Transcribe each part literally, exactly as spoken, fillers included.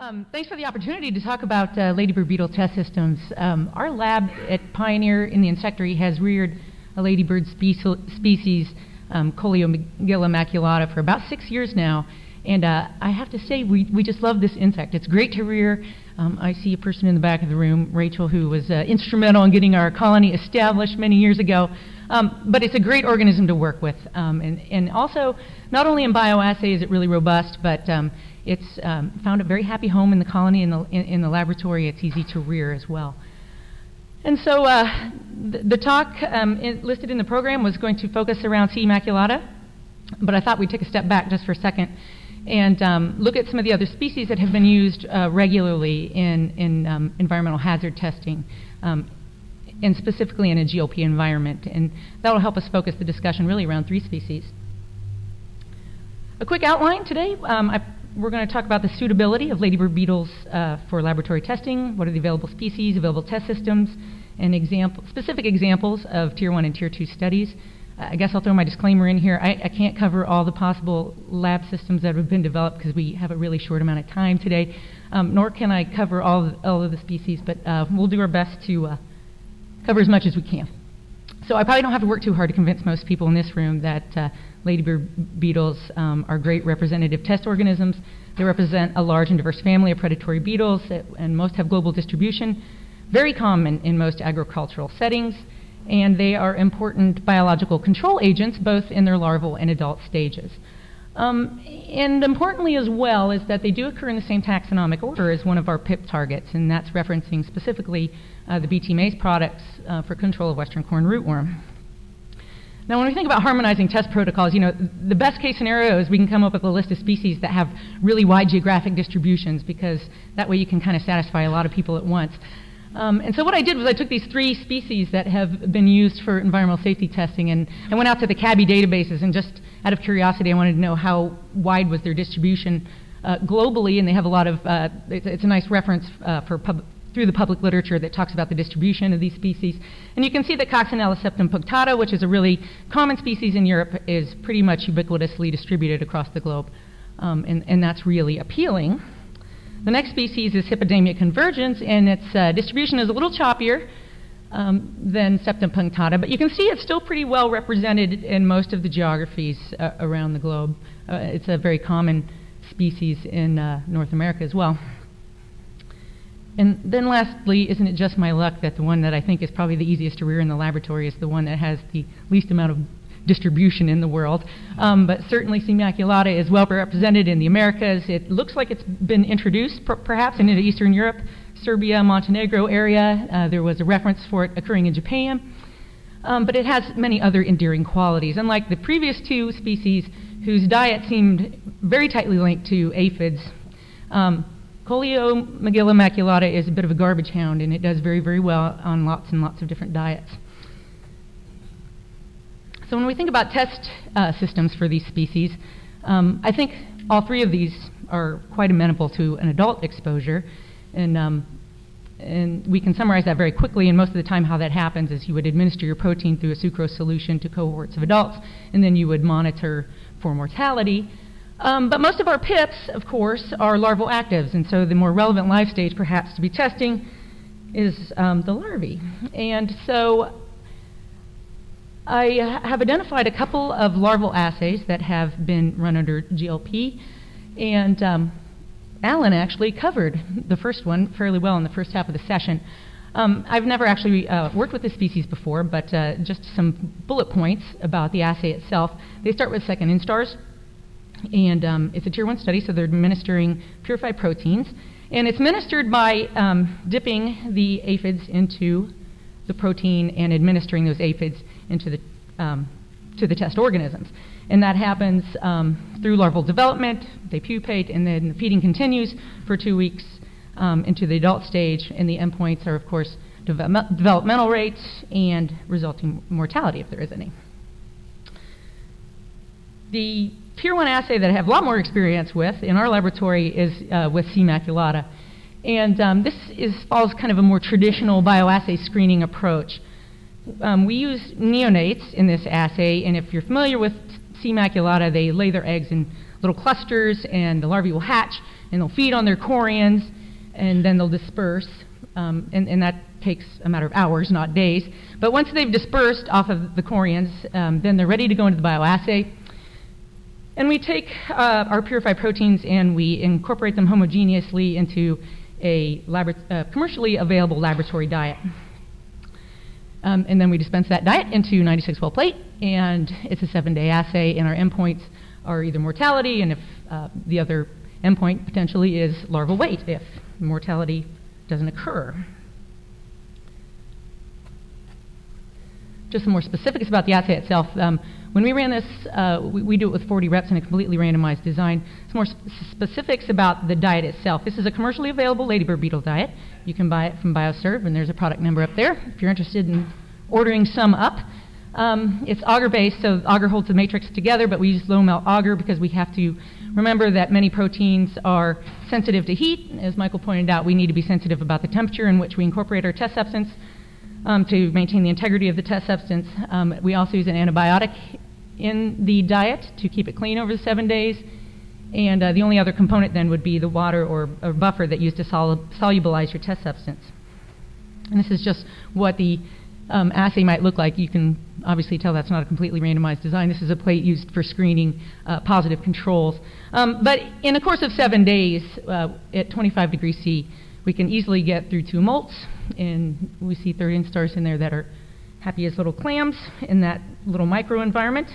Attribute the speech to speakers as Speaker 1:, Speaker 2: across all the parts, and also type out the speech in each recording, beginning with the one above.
Speaker 1: Um, thanks for the opportunity to talk about uh, ladybird beetle test systems. Um, our lab at Pioneer in the insectary has reared a ladybird spe species, um, Coleomagilla maculata, for about six years now. And uh, I have to say, we, we just love this insect. It's great to rear. Um, I see a person in the back of the room, Rachel, who was uh, instrumental in getting our colony established many years ago. Um, but it's a great organism to work with. Um, and, and also, not only in bioassay is it really robust, but um, it's um, found a very happy home in the colony, in the, in, in the laboratory. It's easy to rear as well. And so uh, the, the talk um, in, listed in the program was going to focus around C. maculata, but I thought we'd take a step back just for a second and um, look at some of the other species that have been used uh, regularly in, in um, environmental hazard testing, um, and specifically in a G L P environment. And that will help us focus the discussion really around three species. A quick outline today. Um, I, we're going to talk about the suitability of ladybird beetles uh, for laboratory testing, what are the available species, available test systems, and example, specific examples of Tier one and Tier two studies. Uh, I guess I'll throw my disclaimer in here. I, I can't cover all the possible lab systems that have been developed because we have a really short amount of time today, um, nor can I cover all of, all of the species, but uh, we'll do our best to uh, cover as much as we can. So I probably don't have to work too hard to convince most people in this room that uh, ladybird beetles um, are great representative test organisms. They represent a large and diverse family of predatory beetles, that, and most have global distribution, very common in most agricultural settings, and they are important biological control agents both in their larval and adult stages. Um, and importantly as well is that they do occur in the same taxonomic order as one of our P I P targets, and that's referencing specifically uh, the B T maize products uh, for control of western corn rootworm. Now when we think about harmonizing test protocols, you know, the best case scenario is we can come up with a list of species that have really wide geographic distributions, because that way you can kind of satisfy a lot of people at once. Um, and so what I did was I took these three species that have been used for environmental safety testing, and I went out to the C A B I databases, and just out of curiosity I wanted to know how wide was their distribution uh, globally, and they have a lot of, uh, it's, it's a nice reference uh, for pub through the public literature that talks about the distribution of these species. And you can see that Coccinella septum punctata, which is a really common species in Europe, is pretty much ubiquitously distributed across the globe, um, and, and that's really appealing. The next species is Hippodamia convergens, and its uh, distribution is a little choppier um, than septum punctata, but you can see it's still pretty well represented in most of the geographies uh, around the globe. Uh, it's a very common species in uh, North America as well. And then lastly, isn't it just my luck that the one that I think is probably the easiest to rear in the laboratory is the one that has the least amount of distribution in the world. Um, but certainly C. maculata is well represented in the Americas. It looks like it's been introduced per perhaps into Eastern Europe, Serbia, Montenegro area. Uh, there was a reference for it occurring in Japan. Um, but it has many other endearing qualities. Unlike the previous two species whose diet seemed very tightly linked to aphids, um, Coleomagilla maculata is a bit of a garbage hound, and it does very, very well on lots and lots of different diets. So when we think about test uh, systems for these species, um, I think all three of these are quite amenable to an adult exposure, and, um, and we can summarize that very quickly, and most of the time how that happens is you would administer your protein through a sucrose solution to cohorts of adults, and then you would monitor for mortality. Um, but most of our P I Ps, of course, are larval actives, and so the more relevant life stage perhaps to be testing is um, the larvae. And so I have identified a couple of larval assays that have been run under G L P, and um, Alan actually covered the first one fairly well in the first half of the session. Um, I've never actually uh, worked with this species before, but uh, just some bullet points about the assay itself. They start with second instars, and um, it's a tier one study, so they're administering purified proteins, and it's administered by um, dipping the aphids into the protein and administering those aphids into the, um, to the test organisms. And that happens um, through larval development. They pupate, and then the feeding continues for two weeks um, into the adult stage, and the endpoints are, of course, develop developmental rates and resulting mortality, if there is any. The tier one assay that I have a lot more experience with in our laboratory is uh, with C. maculata. And um, this is, follows kind of a more traditional bioassay screening approach. Um, we use neonates in this assay, and if you're familiar with C. maculata, they lay their eggs in little clusters, and the larvae will hatch, and they'll feed on their chorions, and then they'll disperse, um, and, and that takes a matter of hours, not days. But once they've dispersed off of the chorions, um, then they're ready to go into the bioassay. And we take uh, our purified proteins and we incorporate them homogeneously into a labor uh, commercially available laboratory diet. Um, and then we dispense that diet into ninety-six well plate, and it's a seven-day assay, and our endpoints are either mortality, and if uh, the other endpoint potentially is larval weight, if mortality doesn't occur. Just some more specifics about the assay itself. Um, when we ran this, uh, we, we do it with forty reps in a completely randomized design. Some more sp specifics about the diet itself. This is a commercially available ladybird beetle diet. You can buy it from BioServe, and there's a product number up there if you're interested in ordering some up. Um, it's agar-based, so agar holds the matrix together, but we use low-melt agar because we have to remember that many proteins are sensitive to heat. As Michael pointed out, we need to be sensitive about the temperature in which we incorporate our test substance um, to maintain the integrity of the test substance. Um, we also use an antibiotic in the diet to keep it clean over the seven days. And uh, the only other component then would be the water or, or buffer that used to sol solubilize your test substance. And this is just what the um, assay might look like. You can obviously tell that's not a completely randomized design. This is a plate used for screening uh, positive controls. Um, but in the course of seven days uh, at twenty-five degrees C, we can easily get through two molts, and we see third instars in there that are happy as little clams in that little microenvironment.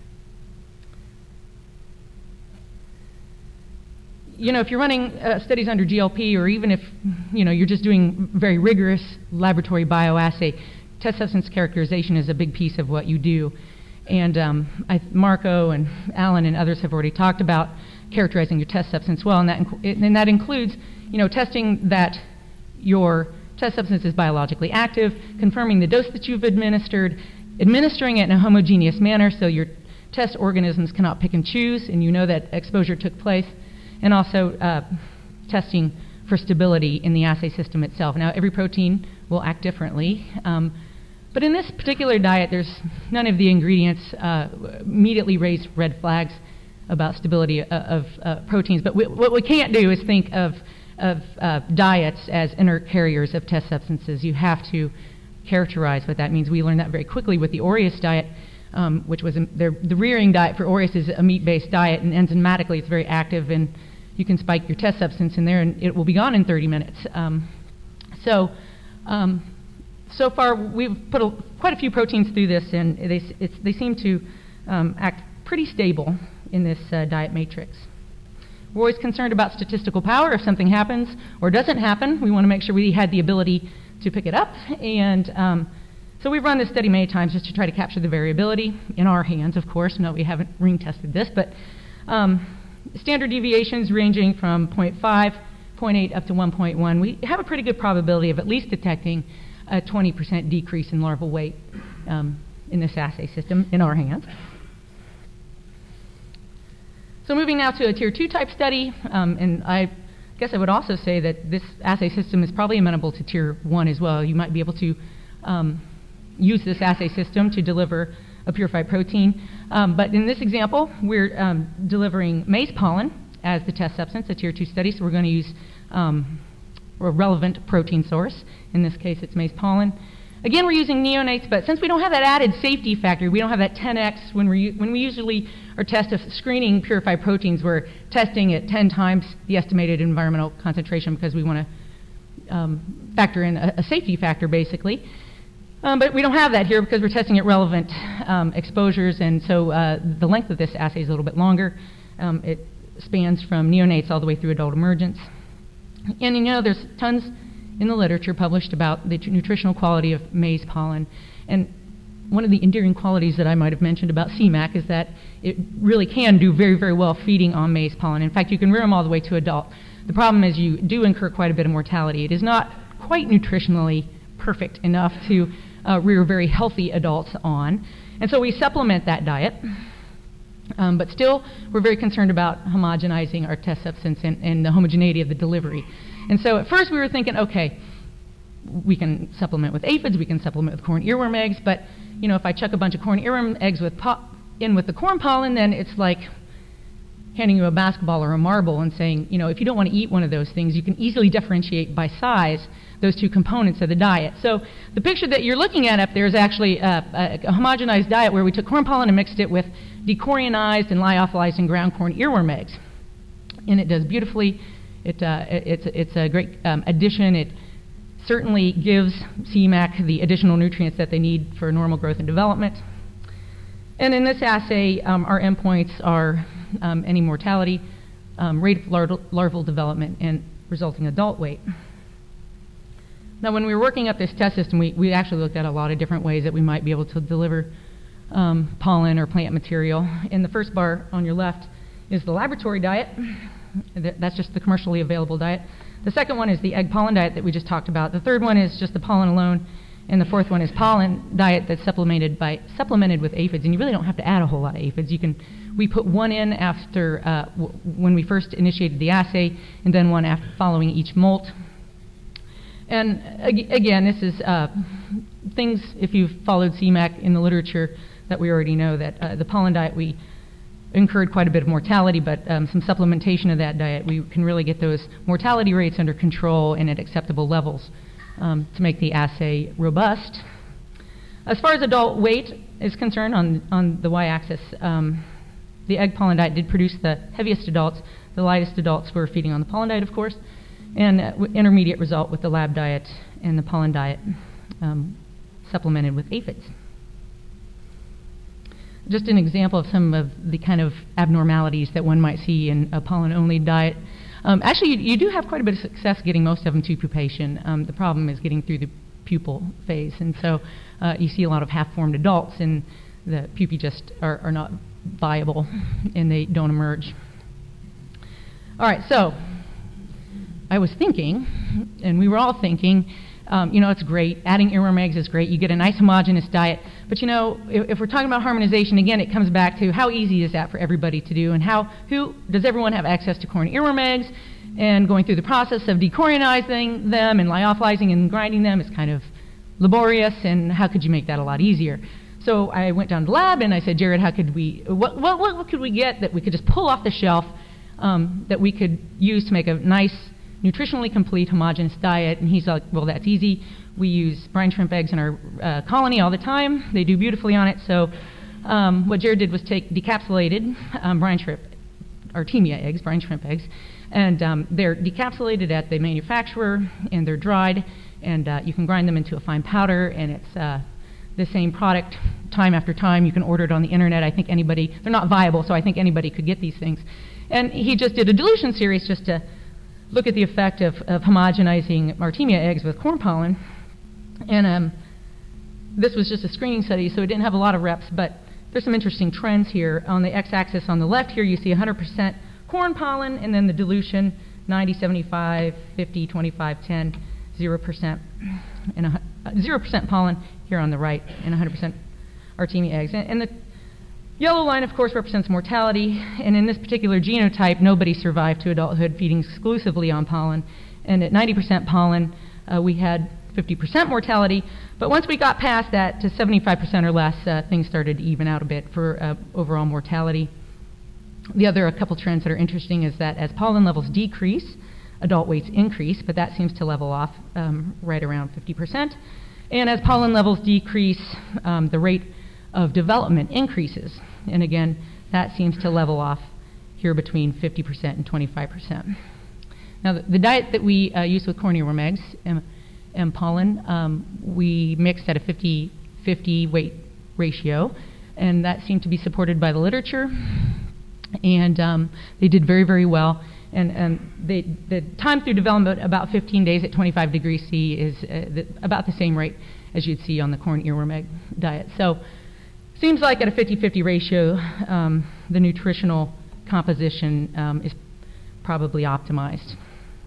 Speaker 1: You know, if you're running uh, studies under G L P, or even if, you know, you're just doing very rigorous laboratory bioassay, test substance characterization is a big piece of what you do. And um, I, Marco and Alan and others have already talked about characterizing your test substance well, and that, inc and that includes, you know, testing that your test substance is biologically active, confirming the dose that you've administered, administering it in a homogeneous manner so your test organisms cannot pick and choose, and you know that exposure took place, and also uh, testing for stability in the assay system itself. Now, every protein will act differently, um, but in this particular diet, there's none of the ingredients uh, immediately raise red flags about stability of, of uh, proteins. But we, what we can't do is think of, of uh, diets as inert carriers of test substances. You have to characterize what that means. We learned that very quickly with the Aureus diet, um, which was a, the rearing diet for Aureus is a meat-based diet, and enzymatically it's very active, and you can spike your test substance in there and it will be gone in thirty minutes. Um, so, um, so far we've put a, quite a few proteins through this, and they, it's, they seem to um, act pretty stable in this uh, diet matrix. We're always concerned about statistical power. If something happens or doesn't happen, we want to make sure we had the ability to pick it up, and um, so we've run this study many times just to try to capture the variability in our hands, of course. No, we haven't ring tested this, but um, standard deviations ranging from zero point five, zero point eight up to one point one. We have a pretty good probability of at least detecting a twenty percent decrease in larval weight um, in this assay system in our hands. So moving now to a tier two type study, um, and I guess I would also say that this assay system is probably amenable to tier one as well. You might be able to um, use this assay system to deliver a purified protein. Um, but in this example, we're um, delivering maize pollen as the test substance, a tier two study, so we're going to use um, a relevant protein source. In this case, it's maize pollen. Again, we're using neonates, but since we don't have that added safety factor, we don't have that ten X, when, we're, when we usually are test of screening purified proteins, we're testing at ten times the estimated environmental concentration because we want to um, factor in a, a safety factor, basically. Um, but we don't have that here because we're testing at relevant um, exposures, and so uh, the length of this assay is a little bit longer. Um, it spans from neonates all the way through adult emergence. And you know, there's tons in the literature published about the nutritional quality of maize pollen. And one of the endearing qualities that I might have mentioned about C MAC is that it really can do very, very well feeding on maize pollen. In fact, you can rear them all the way to adult. The problem is you do incur quite a bit of mortality. It is not quite nutritionally perfect enough to uh, rear very healthy adults on. And so we supplement that diet. Um, but still, we're very concerned about homogenizing our test substance and, and the homogeneity of the delivery. And so at first we were thinking, okay, we can supplement with aphids, we can supplement with corn earworm eggs, but you know, if I chuck a bunch of corn earworm eggs with po in with the corn pollen, then it's like handing you a basketball or a marble and saying, you know, if you don't want to eat one of those things, you can easily differentiate by size those two components of the diet. So the picture that you're looking at up there is actually a, a, a homogenized diet where we took corn pollen and mixed it with decorionized and lyophilized and ground corn earworm eggs. And it does beautifully. It, uh, it, it's, it's a great um, addition. It certainly gives C MAC the additional nutrients that they need for normal growth and development. And in this assay, um, our endpoints are um, any mortality, um, rate of lar larval development, and resulting adult weight. Now, when we were working up this test system, we, we actually looked at a lot of different ways that we might be able to deliver um, pollen or plant material. And the first bar on your left is the laboratory diet. That's just the commercially available diet. The second one is the egg pollen diet that we just talked about. The third one is just the pollen alone. And the fourth one is pollen diet that's supplemented by supplemented with aphids. And you really don't have to add a whole lot of aphids. You can we put one in after uh, w when we first initiated the assay, and then one after following each molt. And ag again, this is uh, things, if you've followed C MAC in the literature, that we already know that uh, the pollen diet, we incurred quite a bit of mortality, but um, some supplementation of that diet, we can really get those mortality rates under control and at acceptable levels um, to make the assay robust. As far as adult weight is concerned, on, on the y-axis, um, the egg pollen diet did produce the heaviest adults. The lightest adults were feeding on the pollen diet, of course, and uh, intermediate result with the lab diet and the pollen diet um, supplemented with aphids. Just an example of some of the kind of abnormalities that one might see in a pollen-only diet. Um, actually, you, you do have quite a bit of success getting most of them to pupation. Um, the problem is getting through the pupal phase, and so uh, you see a lot of half-formed adults, and the pupae just are, are not viable, and they don't emerge. All right, so I was thinking, and we were all thinking, um, you know, it's great. Adding earworm eggs is great. You get a nice homogeneous diet. But, you know, if, if we're talking about harmonization, again, it comes back to how easy is that for everybody to do, and how, who, does everyone have access to corn earworm eggs? And going through the process of decorionizing them and lyophilizing and grinding them is kind of laborious, and how could you make that a lot easier? So I went down to the lab and I said, Jared, how could we, what, what, what could we get that we could just pull off the shelf um, that we could use to make a nice, nutritionally complete, homogeneous diet? And he's like, well, that's easy. We use brine shrimp eggs in our uh, colony all the time. They do beautifully on it. So um, what Jared did was take decapsulated um, brine shrimp, Artemia eggs, brine shrimp eggs, and um, they're decapsulated at the manufacturer, and they're dried, and uh, you can grind them into a fine powder, and it's uh, the same product time after time. You can order it on the internet. I think anybody, they're not viable, so I think anybody could get these things. And he just did a dilution series just to look at the effect of, of homogenizing Artemia eggs with corn pollen. And um, this was just a screening study, so it didn't have a lot of reps, but there's some interesting trends here. On the x-axis on the left here, you see one hundred percent corn pollen, and then the dilution, ninety, seventy-five, fifty, twenty-five, ten, zero percent, and a, zero percent pollen here on the right, and one hundred percent Artemia eggs. And, and the yellow line, of course, represents mortality, and in this particular genotype, nobody survived to adulthood feeding exclusively on pollen. And at ninety percent pollen, uh, we had fifty percent mortality, but once we got past that to seventy-five percent or less, uh, things started to even out a bit for uh, overall mortality. The other a couple trends that are interesting is that as pollen levels decrease, adult weights increase, but that seems to level off um, right around fifty percent. And as pollen levels decrease, um, the rate of development increases. And again, that seems to level off here between fifty percent and twenty-five percent. Now, the, the diet that we uh, use with corn earworm eggs and, and pollen, um, we mixed at a fifty fifty weight ratio, and that seemed to be supported by the literature. And um, they did very, very well. And, and they, the time through development, about fifteen days at twenty-five degrees C, is uh, the, about the same rate as you'd see on the corn earworm egg diet. So seems like at a fifty fifty ratio, um, the nutritional composition um, is probably optimized.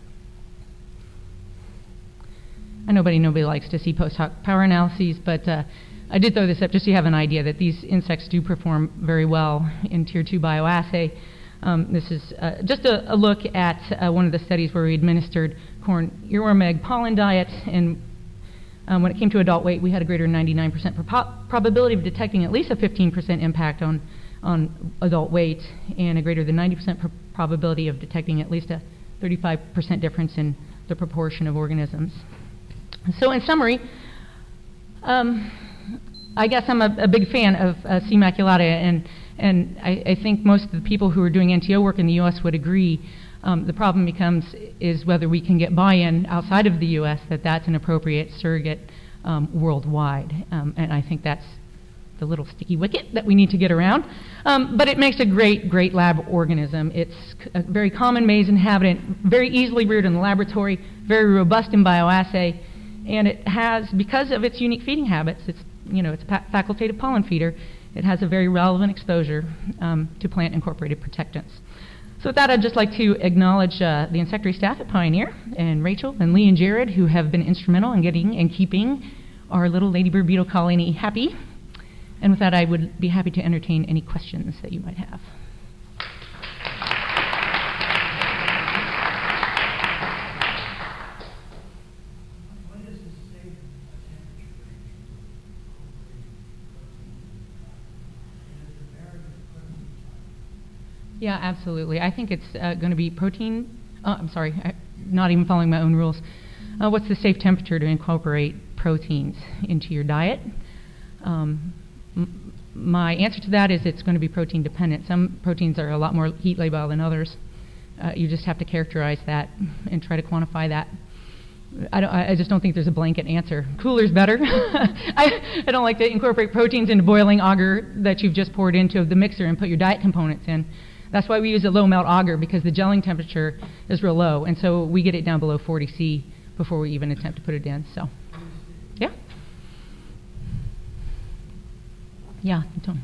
Speaker 1: I know nobody, nobody likes to see post hoc power analyses, but uh, I did throw this up just so you have an idea that these insects do perform very well in tier two bioassay. Um, this is uh, just a, a look at uh, one of the studies where we administered corn earworm egg pollen diet, and um, when it came to adult weight, we had a greater than ninety-nine percent pro probability of detecting at least a fifteen percent impact on on adult weight and a greater than ninety percent pr probability of detecting at least a thirty-five percent difference in the proportion of organisms. So in summary, um, I guess I'm a, a big fan of uh, C. maculata, and, and I, I think most of the people who are doing N T O work in the U S would agree. Um, the problem becomes is whether we can get buy-in outside of the U S that that's an appropriate surrogate um, worldwide, um, and I think that's the little sticky wicket that we need to get around. Um, but it makes a great, great lab organism. It's a very common maize inhabitant, very easily reared in the laboratory, very robust in bioassay, and it has, because of its unique feeding habits, it's, you know, it's a facultative pollen feeder, it has a very relevant exposure um, to plant-incorporated protectants. So with that, I'd just like to acknowledge uh, the insectary staff at Pioneer, and Rachel and Lee and Jared, who have been instrumental in getting and keeping our little ladybird beetle colony happy. And with that, I would be happy to entertain any questions that you might have.
Speaker 2: What is the safe temperature range and is it varied with protein type?
Speaker 1: Yeah, absolutely. I think it's uh, going to be protein. Uh, I'm sorry, I'm not even following my own rules. Uh, what's the safe temperature to incorporate proteins into your diet? Um, m my answer to that is it's going to be protein dependent. Some proteins are a lot more heat labile than others. Uh, you just have to characterize that and try to quantify that. I, don't, I just don't think there's a blanket answer. Cooler's better. I, I don't like to incorporate proteins into boiling agar that you've just poured into the mixer and put your diet components in. That's why we use a low melt agar, because the gelling temperature is real low, and so we get it down below forty C before we even attempt to put it in. So, yeah. Yeah, Tony.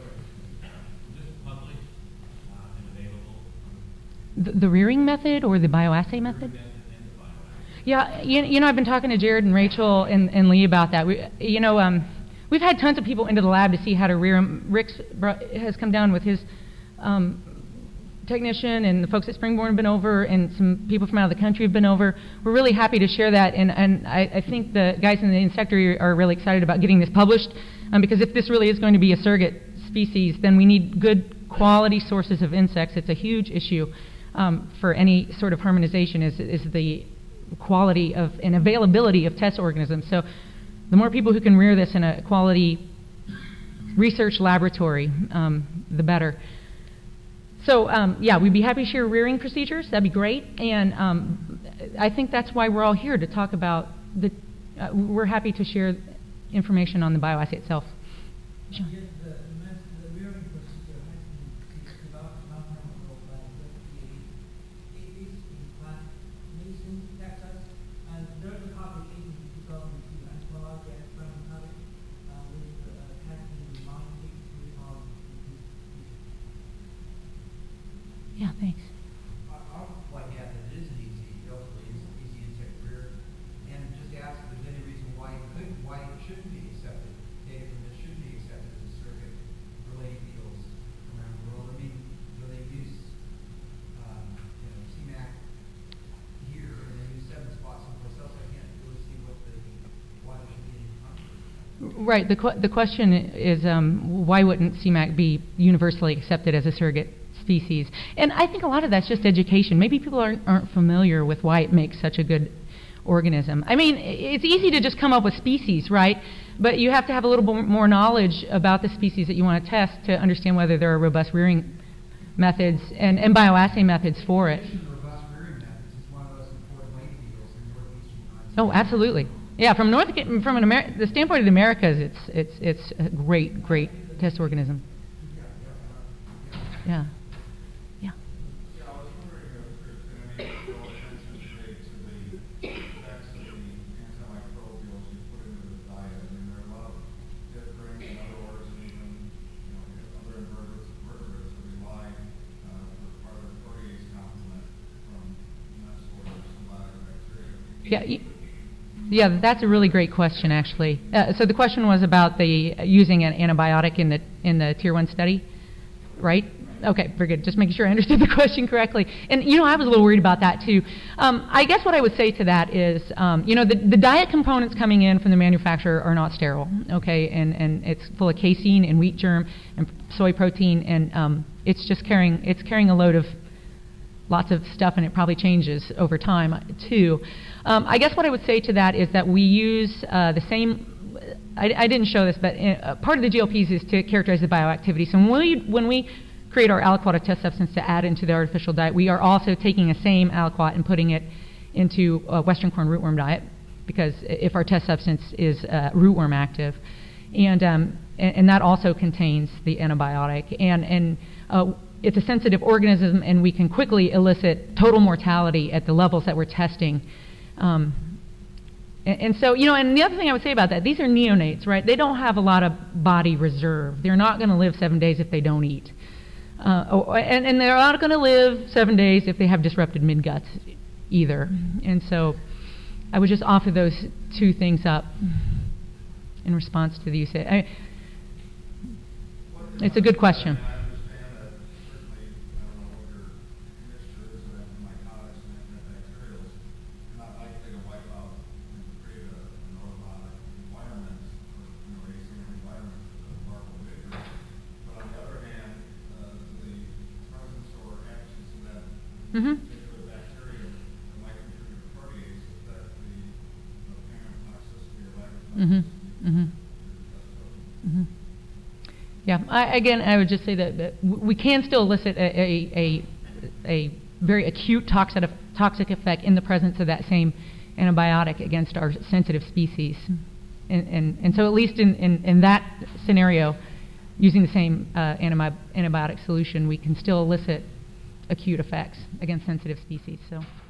Speaker 1: The, the rearing method or the bioassay method? Yeah, you, you know, I've been talking to Jared and Rachel and, and Lee about that. We, you know, um, we've had tons of people into the lab to see how to rear them. Rick has come down with his um, technician, and the folks at Springborn have been over, and some people from out of the country have been over. We're really happy to share that, and, and I, I think the guys in the insectary are really excited about getting this published, um, because if this really is going to be a surrogate species, then we need good quality sources of insects. It's a huge issue um, for any sort of harmonization is, is the quality of and availability of test organisms. So the more people who can rear this in a quality research laboratory, um, the better. So um, yeah, we'd be happy to share rearing procedures. That'd be great. And um, I think that's why we're all here to talk about the. Uh, we're happy to share information on the bioassay itself. Sure.
Speaker 2: Yes, the, the rearing procedure has been developed a long time ago by the Davis in Plant Mason, Texas, and there's a copy in two thousand two anthropology and experimental uh, with uh, testing the mounting recall.
Speaker 1: Yeah, thanks.
Speaker 3: I'll point out that it is an easy, relatively easy insect rear, and just ask if there's any reason why it could, why it shouldn't be accepted. Data from this shouldn't be accepted as a surrogate for lady beetles around the world. I mean, you know, they use, um, you know, C MAC here, and they use seven spots someplace else. I can't really see what the why there should be any conflict.
Speaker 1: Right. The qu the question is, um, why wouldn't C MAC be universally accepted as a surrogate species? And I think a lot of that's just education. Maybe people aren't, aren't familiar with why it makes such a good organism. I mean, it's easy to just come up with species, right? But you have to have a little bit more knowledge about the species that you want to test to understand whether there are robust rearing methods and, and bioassay methods for it.
Speaker 3: Robust rearing methods is one of those important lady beetles in northeastern United States.
Speaker 1: Oh, absolutely. Yeah, from North, from an Amer the standpoint of the Americas, it's it's it's a great, great test organism. Yeah.
Speaker 4: Yeah, I was wondering if there's been any real attention paid to the effects of the antimicrobials you put into the diet. I mean, there are a lot of different and other organisms, even, you know, other invertebrates, vertebrates that rely uh, for part of the protease complement from that sort of symbiotic bacteria.
Speaker 1: Yeah. Y Yeah, that's a really great question, actually. Uh, so the question was about the uh, using an antibiotic in the in the tier one study, right? Okay, very good. Just making sure I understood the question correctly. And, you know, I was a little worried about that, too. Um, I guess what I would say to that is, um, you know, the, the diet components coming in from the manufacturer are not sterile, okay? And, and it's full of casein and wheat germ and soy protein, and um, it's just carrying, it's carrying a load of lots of stuff, and it probably changes over time, too. Um, I guess what I would say to that is that we use uh, the same, I, I didn't show this, but uh, part of the G L Ps is to characterize the bioactivity. So when we, when we create our aliquot, a test substance to add into the artificial diet, we are also taking a same aliquot and putting it into a Western corn rootworm diet, because if our test substance is uh, rootworm active, and, um, and and that also contains the antibiotic, and and uh, it's a sensitive organism, and we can quickly elicit total mortality at the levels that we're testing. Um, and, and so, you know, and the other thing I would say about that, these are neonates, right? They don't have a lot of body reserve. They're not going to live seven days if they don't eat. Uh, oh, and, and they're not going to live seven days if they have disrupted midguts either. And so I would just offer those two things up in response to the use. I, it's a good question. Mm-hmm. Mm-hmm. Mm-hmm. Mm-hmm. Yeah. I, again, I would just say that, that we can still elicit a, a, a, a very acute toxic toxic effect in the presence of that same antibiotic against our sensitive species, and and, and so at least in, in, in that scenario, using the same uh, antibi antibiotic solution, we can still elicit acute effects against sensitive species. So.